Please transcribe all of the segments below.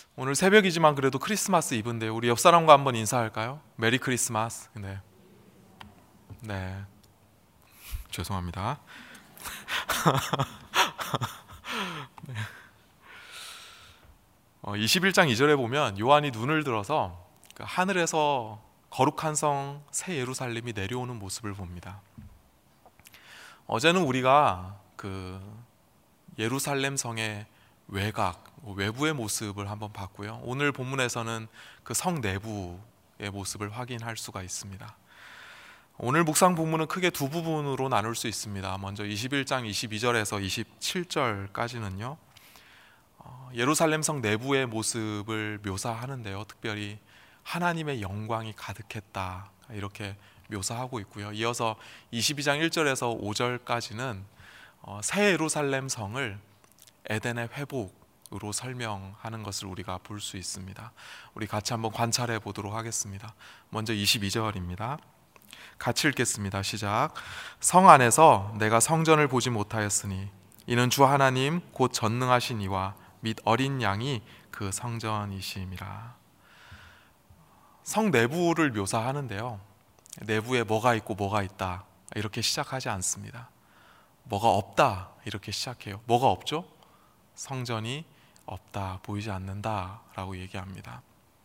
오늘 새벽이지만 그래도 크리스마스 이브인데요. 우리 옆 사람과 한번 인사할까요? 메리 크리스마스. 네. 네. 죄송합니다. 21장 2절에 보면 요한이 눈을 들어서 그 하늘에서 거룩한 성 새 예루살렘이 내려오는 모습을 봅니다. 어제는 우리가 그 예루살렘 성의 외곽, 외부의 모습을 한번 봤고요. 오늘 본문에서는 그 성 내부의 모습을 확인할 수가 있습니다. 오늘 묵상 본문은 크게 두 부분으로 나눌 수 있습니다. 먼저 21장 22절에서 27절까지는요, 예루살렘 성 내부의 모습을 묘사하는데요, 특별히 하나님의 영광이 가득했다 이렇게 묘사하고 있고요. 이어서 22장 1절에서 5절까지는 새 예루살렘 성을 에덴의 회복으로 설명하는 것을 우리가 볼 수 있습니다. 우리 같이 한번 관찰해 보도록 하겠습니다. 먼저 22절입니다. 같이 읽겠습니다. 시작. 성 안에서 내가 성전을 보지 못하였으니 이는 주 하나님 곧 전능하신 이와 및 어린 양이 그 성전이심이라. 성 내부를 묘사하는데요, 내부에 뭐가 있고 뭐가 있다 이렇게 시작하지 않습니다. 뭐가 없다 이렇게 시작해요. 뭐가 없죠? 성전이 없다, 보이지 않는다 라고 얘기합니다.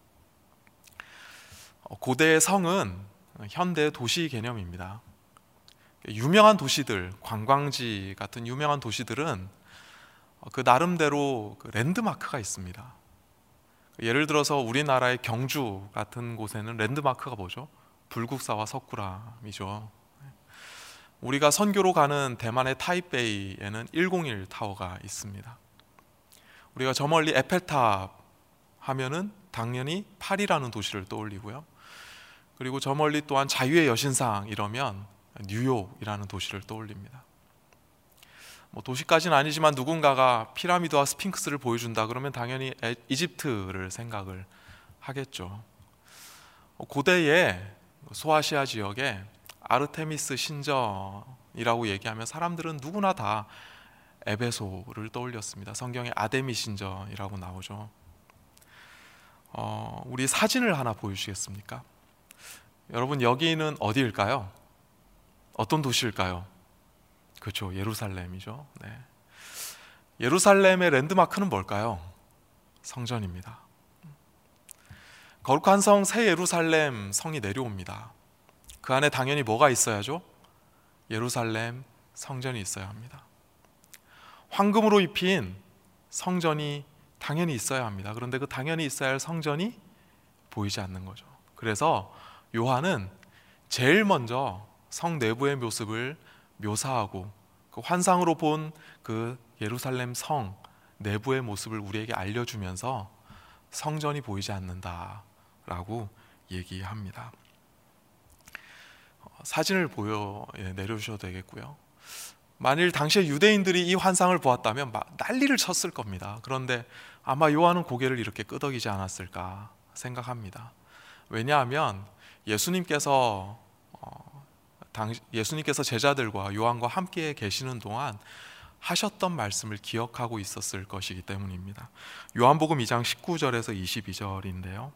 고대의 성은 현대의 도시 개념입니다. 유명한 도시들, 관광지 같은 유명한 도시들은 그 나름대로 그 랜드마크가 있습니다. 예를 들어서 우리나라의 경주 같은 곳에는 랜드마크가 뭐죠? 불국사와 석굴암이죠. 우리가 선교로 가는 대만의 타이베이에는 101 타워가 있습니다. 우리가 저 멀리 에펠탑 하면은 당연히 파리라는 도시를 떠올리고요. 그리고 저 멀리 또한 자유의 여신상 이러면 뉴욕이라는 도시를 떠올립니다. 도시까지는 아니지만 누군가가 피라미드와 스핑크스를 보여준다 그러면 당연히 이집트를 생각을 하겠죠. 고대의 소아시아 지역에 아르테미스 신전이라고 얘기하면 사람들은 누구나 다 에베소를 떠올렸습니다. 성경에 아데미 신전이라고 나오죠. 우리 사진을 하나 보여주시겠습니까? 여러분, 여기는 어디일까요? 어떤 도시일까요? 그렇죠, 예루살렘이죠. 네. 예루살렘의 랜드마크는 뭘까요? 성전입니다. 거룩한 성 새 예루살렘 성이 내려옵니다. 그 안에 당연히 뭐가 있어야죠? 예루살렘 성전이 있어야 합니다. 황금으로 입힌 성전이 당연히 있어야 합니다. 그런데 그 당연히 있어야 할 성전이 보이지 않는 거죠. 그래서 요한은 제일 먼저 성 내부의 모습을 묘사하고 그 환상으로 본 그 예루살렘 성 내부의 모습을 우리에게 알려주면서 성전이 보이지 않는다라고 얘기합니다. 사진을 내려주셔도 되겠고요. 만일 당시에 유대인들이 이 환상을 보았다면 막 난리를 쳤을 겁니다. 그런데 아마 요한은 고개를 이렇게 끄덕이지 않았을까 생각합니다. 왜냐하면 예수님께서 제자들과 요한과 함께 계시는 동안 하셨던 말씀을 기억하고 있었을 것이기 때문입니다. 요한복음 2장 19절에서 22절인데요.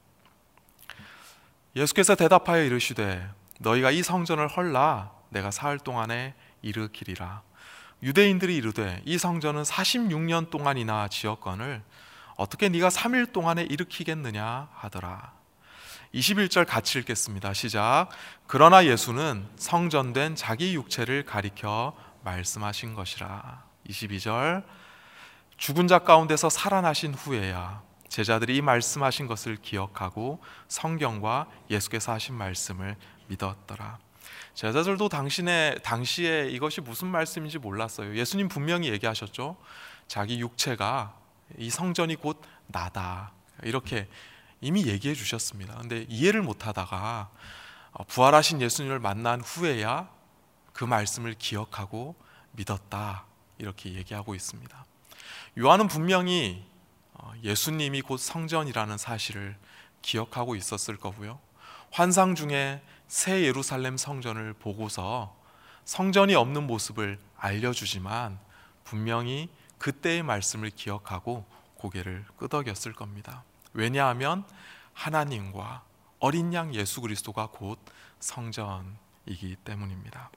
예수께서 대답하여 이르시되 너희가 이 성전을 헐라 내가 사흘 동안에 일으키리라. 유대인들이 이르되 이 성전은 46년 동안이나 지었거늘 어떻게 네가 3일 동안에 일으키겠느냐 하더라. 21절 같이 읽겠습니다. 시작. 그러나 예수는 성전된 자기 육체를 가리켜 말씀하신 것이라. 22절. 죽은 자 가운데서 살아나신 후에야 제자들이 이 말씀하신 것을 기억하고 성경과 예수께서 하신 말씀을 믿었더라. 제자들도 당시에 이것이 무슨 말씀인지 몰랐어요. 예수님 분명히 얘기하셨죠. 자기 육체가 이 성전이 곧 나다 이렇게 이미 얘기해 주셨습니다. 그런데 이해를 못하다가 부활하신 예수님을 만난 후에야 그 말씀을 기억하고 믿었다 이렇게 얘기하고 있습니다. 요한은 분명히 예수님이 곧 성전이라는 사실을 기억하고 있었을 거고요. 환상 중에 새 예루살렘 성전을 보고서 성전이 없는 모습을 알려주지만 분명히 그때의 말씀을 기억하고 고개를 끄덕였을 겁니다. 왜냐하면 하나님과 어린 양 예수 그리스도가 곧 성전이기 때문입니다.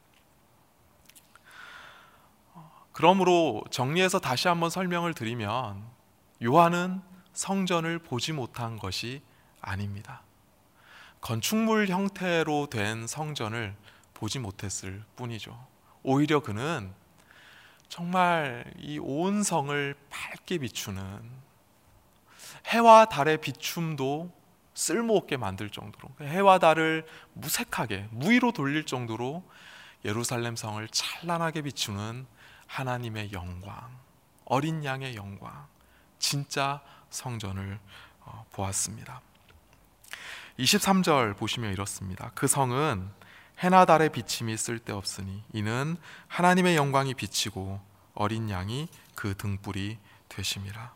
그러므로 정리해서 다시 한번 설명을 드리면 요한은 성전을 보지 못한 것이 아닙니다. 건축물 형태로 된 성전을 보지 못했을 뿐이죠. 오히려 그는 정말 이 온 성을 밝게 비추는 해와 달의 비춤도 쓸모없게 만들 정도로, 해와 달을 무색하게 무의로 돌릴 정도로 예루살렘 성을 찬란하게 비추는 하나님의 영광, 어린 양의 영광, 진짜 성전을 보았습니다. 23절 보시면 이렇습니다. 그 성은 해나 달의 비침이 쓸데없으니 이는 하나님의 영광이 비치고 어린 양이 그 등불이 되심이라.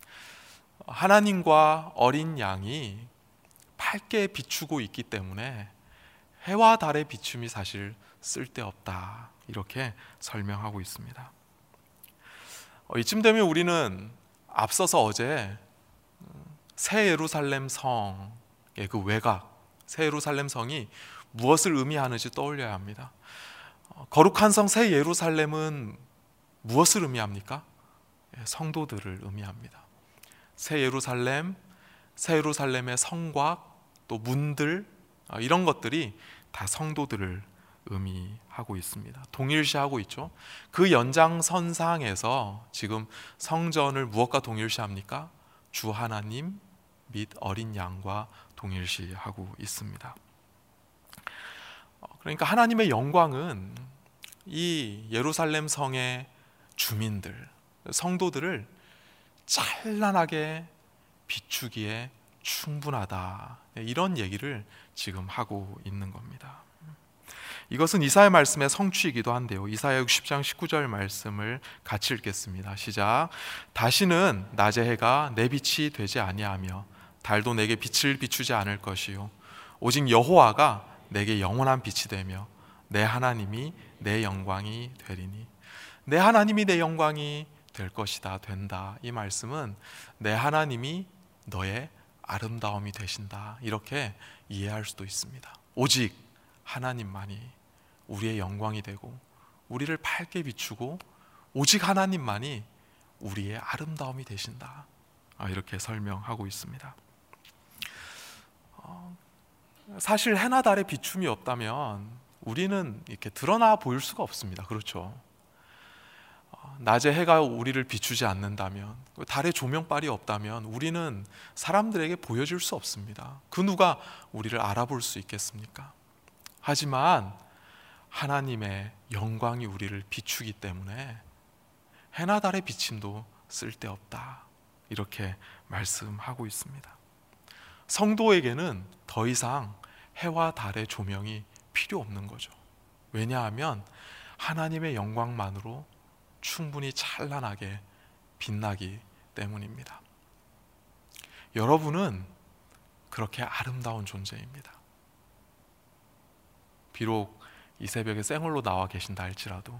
하나님과 어린 양이 밝게 비추고 있기 때문에 해와 달의 비춤이 사실 쓸데없다, 이렇게 설명하고 있습니다. 이쯤 되면 우리는 앞서서 어제 새 예루살렘 성의 그 외곽, 새 예루살렘 성이 무엇을 의미하는지 떠올려야 합니다. 거룩한 성 새 예루살렘은 무엇을 의미합니까? 성도들을 의미합니다. 새 예루살렘, 새 예루살렘의 성곽, 또 문들, 이런 것들이 다 성도들을 의미하고 있습니다. 동일시하고 있죠. 그 연장선상에서 지금 성전을 무엇과 동일시합니까? 주 하나님 및 어린 양과 동일시하고 있습니다. 그러니까 하나님의 영광은 이 예루살렘 성의 주민들, 성도들을 찬란하게 비추기에 충분하다, 이런 얘기를 지금 하고 있는 겁니다. 이것은 이사야 말씀의 성취이기도 한데요. 이사야 60장 19절 말씀을 같이 읽겠습니다. 시작. 다시는 낮의 해가 내 빛이 되지 아니하며 달도 내게 빛을 비추지 않을 것이요 오직 여호와가 내게 영원한 빛이 되며 내 하나님이 내 영광이 되리니. 내 하나님이 내 영광이 될 것이다, 된다. 이 말씀은 내 하나님이 너의 아름다움이 되신다, 이렇게 이해할 수도 있습니다. 오직 하나님만이 우리의 영광이 되고 우리를 밝게 비추고 오직 하나님만이 우리의 아름다움이 되신다, 이렇게 설명하고 있습니다. 사실 해나 달의 비춤이 없다면 우리는 이렇게 드러나 보일 수가 없습니다. 그렇죠? 낮에 해가 우리를 비추지 않는다면, 달의 조명빨이 없다면 우리는 사람들에게 보여줄 수 없습니다. 그 누가 우리를 알아볼 수 있겠습니까? 하지만 하나님의 영광이 우리를 비추기 때문에 해나 달의 비침도 쓸데없다, 이렇게 말씀하고 있습니다. 성도에게는 더 이상 해와 달의 조명이 필요 없는 거죠. 왜냐하면 하나님의 영광만으로 충분히 찬란하게 빛나기 때문입니다. 여러분은 그렇게 아름다운 존재입니다. 비록 이 새벽에 생얼로 나와 계신다 할지라도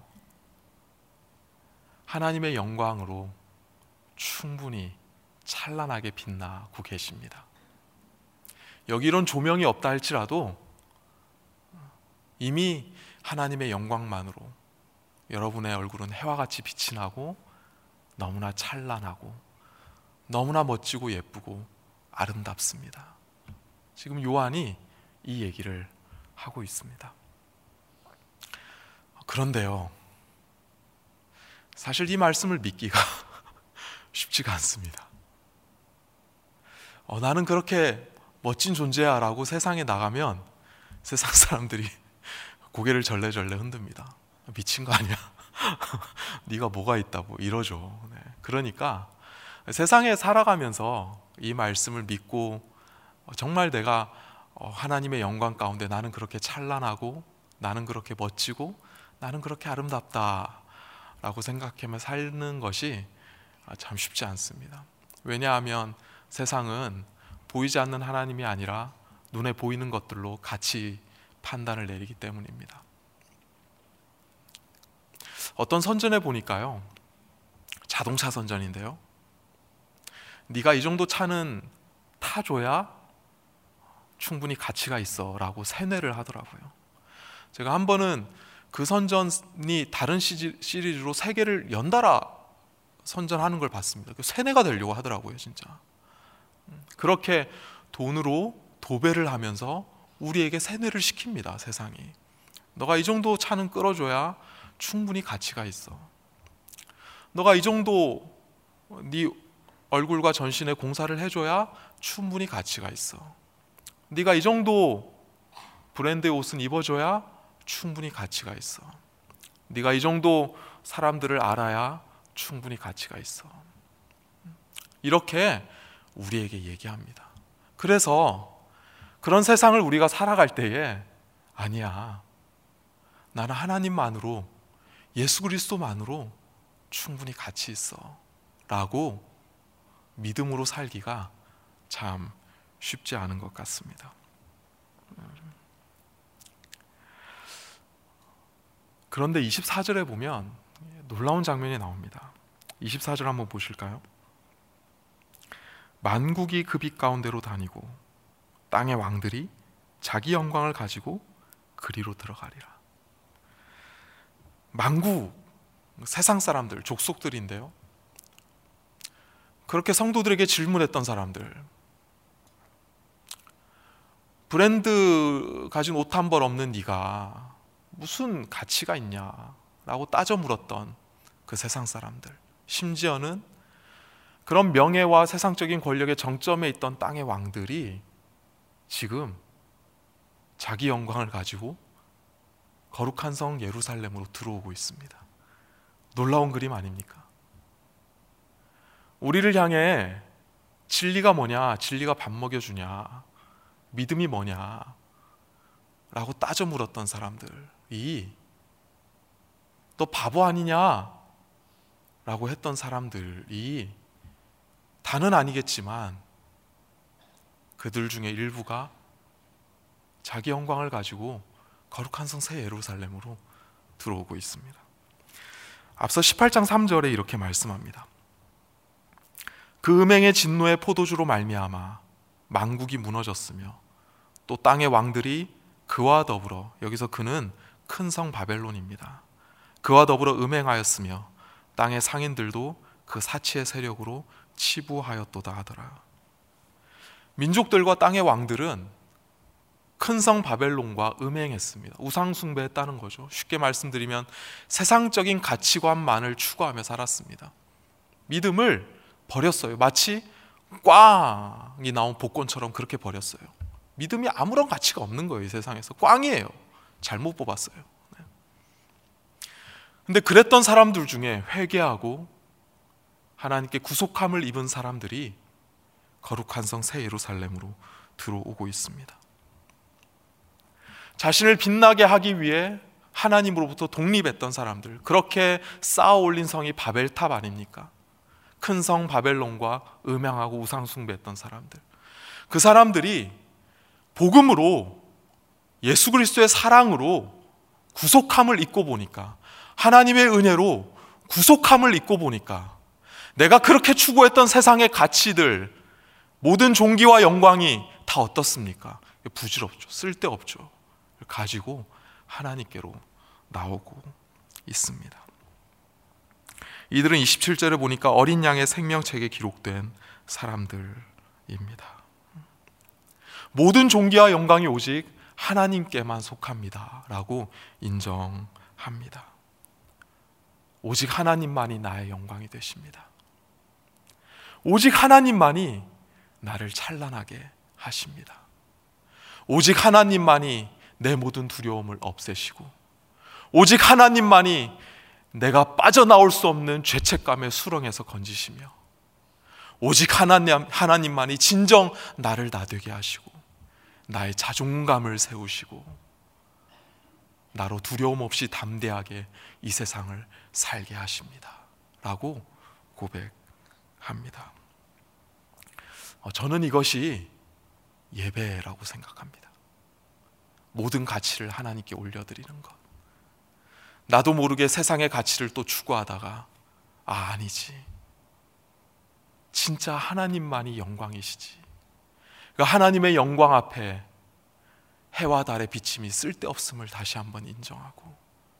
하나님의 영광으로 충분히 찬란하게 빛나고 계십니다. 여기 이런 조명이 없다 할지라도 이미 하나님의 영광만으로 여러분의 얼굴은 해와 같이 빛이 나고 너무나 찬란하고 너무나 멋지고 예쁘고 아름답습니다. 지금 요한이 이 얘기를 하고 있습니다. 그런데요, 사실 이 말씀을 믿기가 쉽지가 않습니다. 나는 그렇게 멋진 존재야 라고 세상에 나가면 세상 사람들이 고개를 절레절레 흔듭니다. 미친 거 아니야? 네가 뭐가 있다고 이러죠. 네. 그러니까 세상에 살아가면서 이 말씀을 믿고 정말 내가 하나님의 영광 가운데 나는 그렇게 찬란하고 나는 그렇게 멋지고 나는 그렇게 아름답다 라고 생각하며 사는 것이 참 쉽지 않습니다. 왜냐하면 세상은 보이지 않는 하나님이 아니라 눈에 보이는 것들로 같이 판단을 내리기 때문입니다. 어떤 선전에 보니까요, 자동차 선전인데요, 네가 이 정도 차는 타줘야 충분히 가치가 있어 라고 세뇌를 하더라고요. 제가 한 번은 그 선전이 다른 시리즈로 3개를 연달아 선전하는 걸 봤습니다. 세뇌가 되려고 하더라고요, 진짜. 그렇게 돈으로 도배를 하면서 우리에게 세뇌를 시킵니다, 세상이. 너가 이 정도 차는 끌어줘야 충분히 가치가 있어. 너가 이 정도 네 얼굴과 전신에 공사를 해줘야 충분히 가치가 있어. 네가 이 정도 브랜드의 옷은 입어줘야 충분히 가치가 있어. 네가 이 정도 사람들을 알아야 충분히 가치가 있어. 이렇게 우리에게 얘기합니다. 그래서 그런 세상을 우리가 살아갈 때에 아니야, 나는 하나님만으로, 예수 그리스도만으로 충분히 가치 있어 라고 믿음으로 살기가 참 쉽지 않은 것 같습니다. 그런데 24절에 보면 놀라운 장면이 나옵니다. 24절 한번 보실까요? 만국이 그 빛 가운데로 다니고 땅의 왕들이 자기 영광을 가지고 그리로 들어가리라. 만국, 세상 사람들, 족속들인데요, 그렇게 성도들에게 질문했던 사람들, 브랜드 가진 옷 한 벌 없는 네가 무슨 가치가 있냐라고 따져 물었던 그 세상 사람들, 심지어는 그런 명예와 세상적인 권력의 정점에 있던 땅의 왕들이 지금 자기 영광을 가지고 거룩한 성 예루살렘으로 들어오고 있습니다. 놀라운 그림 아닙니까? 우리를 향해 진리가 뭐냐, 진리가 밥 먹여주냐, 믿음이 뭐냐 라고 따져 물었던 사람들이 너 바보 아니냐 라고 했던 사람들이 다는 아니겠지만 그들 중에 일부가 자기 영광을 가지고 거룩한 성 새 예루살렘으로 들어오고 있습니다. 앞서 18장 3절에 이렇게 말씀합니다. 그 음행의 진노의 포도주로 말미암아 만국이 무너졌으며 또 땅의 왕들이 그와 더불어, 여기서 그는 큰 성 바벨론입니다. 그와 더불어 음행하였으며 땅의 상인들도 그 사치의 세력으로 치부하였도다 하더라. 민족들과 땅의 왕들은 큰 성 바벨론과 음행했습니다. 우상 숭배했다는 거죠. 쉽게 말씀드리면 세상적인 가치관만을 추구하며 살았습니다. 믿음을 버렸어요. 마치 꽝이 나온 복권처럼 그렇게 버렸어요. 믿음이 아무런 가치가 없는 거예요. 이 세상에서 꽝이에요. 잘못 뽑았어요. 근데 그랬던 사람들 중에 회개하고 하나님께 구속함을 입은 사람들이 거룩한 성 새 예루살렘으로 들어오고 있습니다. 자신을 빛나게 하기 위해 하나님으로부터 독립했던 사람들, 그렇게 쌓아 올린 성이 바벨탑 아닙니까? 큰 성 바벨론과 음행하고 우상 숭배했던 사람들, 그 사람들이 복음으로, 예수 그리스도의 사랑으로 구속함을 입고 보니까, 하나님의 은혜로 구속함을 입고 보니까 내가 그렇게 추구했던 세상의 가치들, 모든 존귀와 영광이 다 어떻습니까? 부질없죠. 쓸데없죠. 가지고 하나님께로 나오고 있습니다. 이들은 27절에 보니까 어린 양의 생명책에 기록된 사람들입니다. 모든 존귀와 영광이 오직 하나님께만 속합니다 라고 인정합니다. 오직 하나님만이 나의 영광이 되십니다. 오직 하나님만이 나를 찬란하게 하십니다. 오직 하나님만이 내 모든 두려움을 없애시고, 오직 하나님만이 내가 빠져나올 수 없는 죄책감의 수렁에서 건지시며, 오직 하나님만이 진정 나를 나되게 하시고 나의 자존감을 세우시고 나로 두려움 없이 담대하게 이 세상을 살게 하십니다 라고 고백합니다. 저는 이것이 예배라고 생각합니다. 모든 가치를 하나님께 올려드리는 것. 나도 모르게 세상의 가치를 또 추구하다가 아니지, 진짜 하나님만이 영광이시지, 하나님의 영광 앞에 해와 달의 비침이 쓸데없음을 다시 한번 인정하고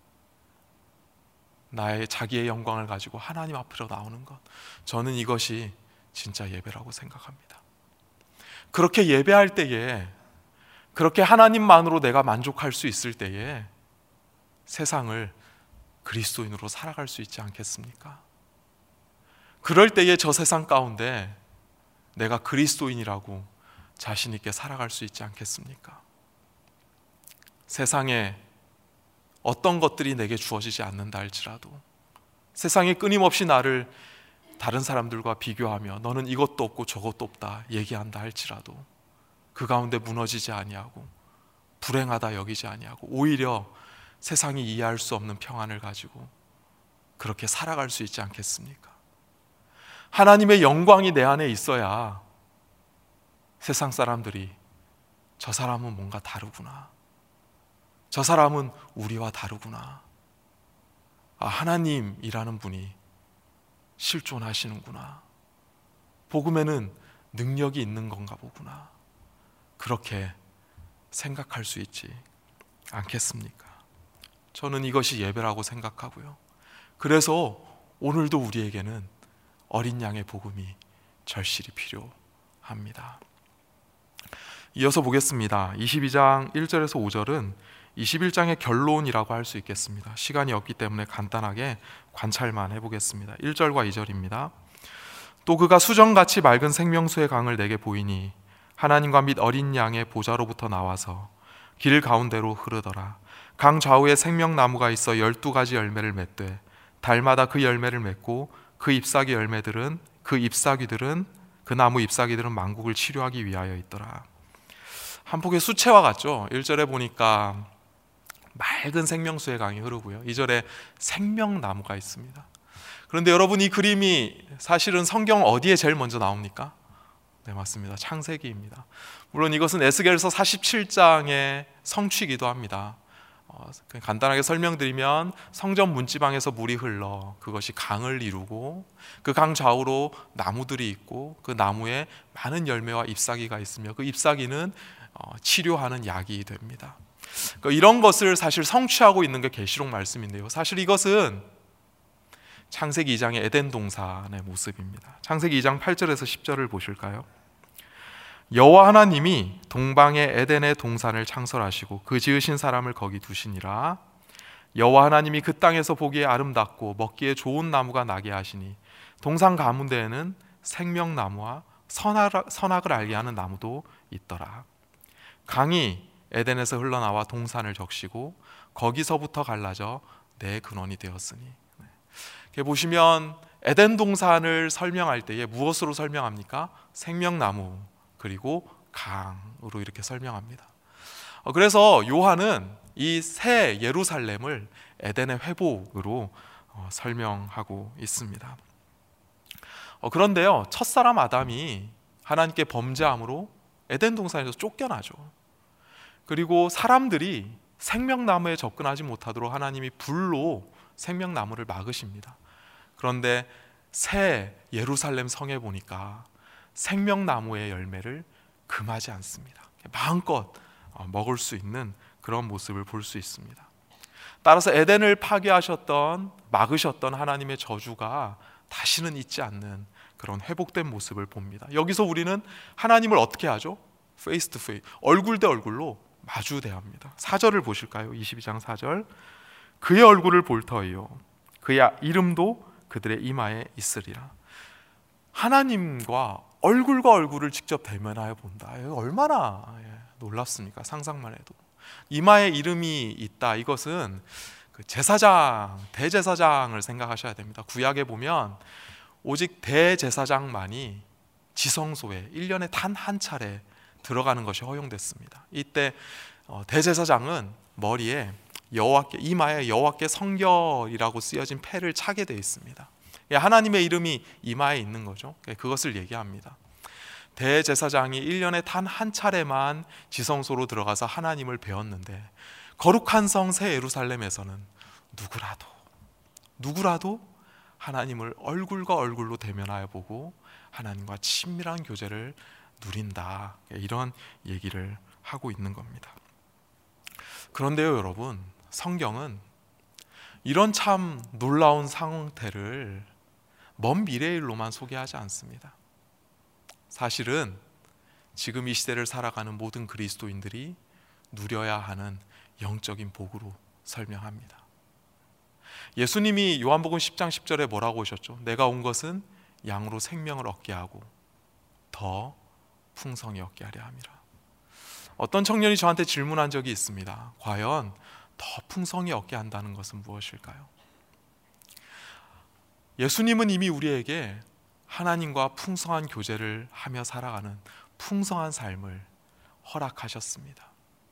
나의 자기의 영광을 가지고 하나님 앞으로 나오는 것, 저는 이것이 진짜 예배라고 생각합니다. 그렇게 예배할 때에, 그렇게 하나님만으로 내가 만족할 수 있을 때에 세상을 그리스도인으로 살아갈 수 있지 않겠습니까? 그럴 때에 저 세상 가운데 내가 그리스도인이라고 자신 있게 살아갈 수 있지 않겠습니까? 세상에 어떤 것들이 내게 주어지지 않는다 할지라도, 세상이 끊임없이 나를 다른 사람들과 비교하며 너는 이것도 없고 저것도 없다 얘기한다 할지라도 그 가운데 무너지지 아니하고 불행하다 여기지 아니하고 오히려 세상이 이해할 수 없는 평안을 가지고 그렇게 살아갈 수 있지 않겠습니까? 하나님의 영광이 내 안에 있어야 세상 사람들이 저 사람은 뭔가 다르구나, 저 사람은 우리와 다르구나, 하나님이라는 분이 실존하시는구나, 복음에는 능력이 있는 건가 보구나, 그렇게 생각할 수 있지 않겠습니까? 저는 이것이 예배라고 생각하고요. 그래서 오늘도 우리에게는 어린 양의 복음이 절실히 필요합니다. 이어서 보겠습니다. 22장 1절에서 5절은 21장의 결론이라고 할 수 있겠습니다. 시간이 없기 때문에 간단하게 관찰만 해보겠습니다. 1절과 2절입니다. 또 그가 수정같이 맑은 생명수의 강을 내게 보이니 하나님과 및 어린 양의 보좌로부터 나와서 길 가운데로 흐르더라. 강 좌우에 생명나무가 있어 12가지 열매를 맺되 달마다 그 열매를 맺고 그 잎사귀들은 그 나무 잎사귀들은 만국을 치료하기 위하여 있더라. 한 폭의 수채화 같죠? 1절에 보니까 맑은 생명수의 강이 흐르고요, 2절에 생명나무가 있습니다. 그런데 여러분, 이 그림이 사실은 성경 어디에 제일 먼저 나옵니까? 네, 맞습니다. 창세기입니다. 물론 이것은 에스겔서 47장의 성취이기도 합니다. 간단하게 설명드리면 성전 문지방에서 물이 흘러 그것이 강을 이루고 그 강 좌우로 나무들이 있고 그 나무에 많은 열매와 잎사귀가 있으며 그 잎사귀는 치료하는 약이 됩니다. 이런 것을 사실 성취하고 있는 게 계시록 말씀인데요, 사실 이것은 창세기 2장의 에덴 동산의 모습입니다. 창세기 2장 8절에서 10절을 보실까요? 여호와 하나님이 동방의 에덴의 동산을 창설하시고 그 지으신 사람을 거기 두시니라. 여호와 하나님이 그 땅에서 보기에 아름답고 먹기에 좋은 나무가 나게 하시니 동산 가운데에는 생명나무와 선악을 알게 하는 나무도 있더라. 강이 에덴에서 흘러나와 동산을 적시고 거기서부터 갈라져 내 근원이 되었으니. 이렇게 보시면 에덴 동산을 설명할 때에 무엇으로 설명합니까? 생명나무 그리고 강으로 이렇게 설명합니다. 그래서 요한은 이 새 예루살렘을 에덴의 회복으로 설명하고 있습니다. 그런데요, 첫사람 아담이 하나님께 범죄함으로 에덴 동산에서 쫓겨나죠. 그리고 사람들이 생명나무에 접근하지 못하도록 하나님이 불로 생명나무를 막으십니다. 그런데 새 예루살렘 성에 보니까 생명나무의 열매를 금하지 않습니다. 마음껏 먹을 수 있는 그런 모습을 볼 수 있습니다. 따라서 에덴을 파괴하셨던, 막으셨던 하나님의 저주가 다시는 있지 않는 그런 회복된 모습을 봅니다. 여기서 우리는 하나님을 어떻게 하죠? 페이스 투 페이스, 얼굴 대 얼굴로 마주 대합니다. 4절을 보실까요? 22장 4절. 그의 얼굴을 볼 터이요 그의 이름도 그들의 이마에 있으리라. 하나님과 얼굴과 얼굴을 직접 대면하여 본다. 얼마나 놀랍습니까? 상상만 해도. 이마에 이름이 있다. 이것은 그 제사장, 대제사장을 생각하셔야 됩니다. 구약에 보면 오직 대제사장만이 지성소에 1년에 단 한 차례 들어가는 것이 허용됐습니다. 이때 대제사장은 머리에 여호와께, 이마에 여호와께 성결이라고 쓰여진 패를 차게 되어 있습니다. 하나님의 이름이 이마에 있는 거죠. 그것을 얘기합니다. 대제사장이 1년에 단 한 차례만 지성소로 들어가서 하나님을 배웠는데 거룩한 성 새 예루살렘에서는 누구라도 하나님을 얼굴과 얼굴로 대면하여 보고 하나님과 친밀한 교제를 누린다. 이런 얘기를 하고 있는 겁니다. 그런데요, 여러분, 성경은 이런 참 놀라운 상태를 먼 미래의 일로만 소개하지 않습니다. 사실은 지금 이 시대를 살아가는 모든 그리스도인들이 누려야 하는 영적인 복으로 설명합니다. 예수님이 요한복음 10장 10절에 뭐라고 하셨죠? 내가 온 것은 양으로 생명을 얻게 하고 더 풍성히 얻게 하려 함이라. 어떤 청년이 저한테 질문한 적이 있습니다. 과연 더 풍성히 얻게 한다는 것은 무엇일까요? 예수님은 이미 우리에게 하나님과 풍성한 교제를 하며 살아가는 풍성한 삶을 허락하셨습니다.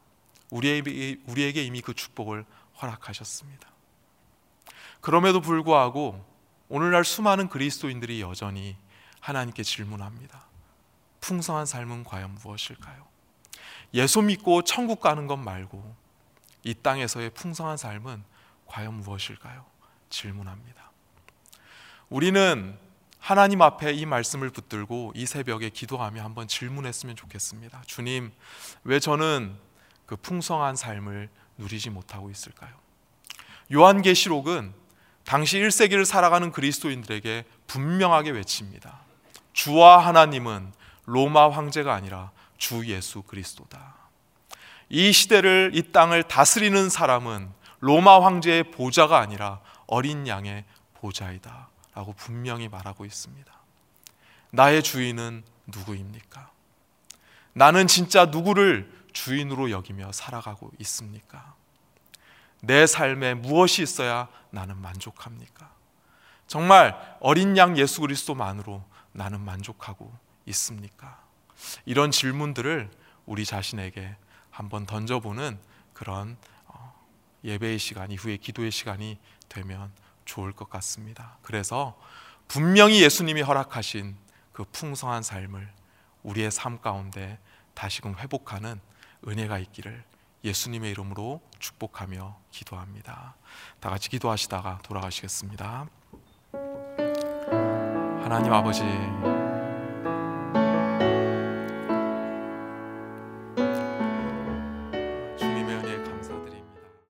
우리에게 이미 그 축복을 허락하셨습니다. 그럼에도 불구하고 오늘날 수많은 그리스도인들이 여전히 하나님께 질문합니다. 풍성한 삶은 과연 무엇일까요? 예수 믿고 천국 가는 것 말고 이 땅에서의 풍성한 삶은 과연 무엇일까요? 질문합니다. 우리는 하나님 앞에 이 말씀을 붙들고 이 새벽에 기도하며 한번 질문했으면 좋겠습니다. 주님, 왜 저는 그 풍성한 삶을 누리지 못하고 있을까요? 요한계시록은 당시 1세기를 살아가는 그리스도인들에게 분명하게 외칩니다. 주와 하나님은 로마 황제가 아니라 주 예수 그리스도다. 이 시대를, 이 땅을 다스리는 사람은 로마 황제의 보좌가 아니라 어린 양의 보좌이다 라고 분명히 말하고 있습니다. 나의 주인은 누구입니까? 나는 진짜 누구를 주인으로 여기며 살아가고 있습니까? 내 삶에 무엇이 있어야 나는 만족합니까? 정말 어린 양 예수 그리스도만으로 나는 만족하고 있습니까? 이런 질문들을 우리 자신에게 한번 던져보는 그런 예배의 시간, 이후에 기도의 시간이 되면 좋을 것 같습니다. 그래서 분명히 예수님이 허락하신 그 풍성한 삶을 우리의 삶 가운데 다시금 회복하는 은혜가 있기를 예수님의 이름으로 축복하며 기도합니다. 다 같이 기도하시다가 돌아가시겠습니다. 하나님 아버지,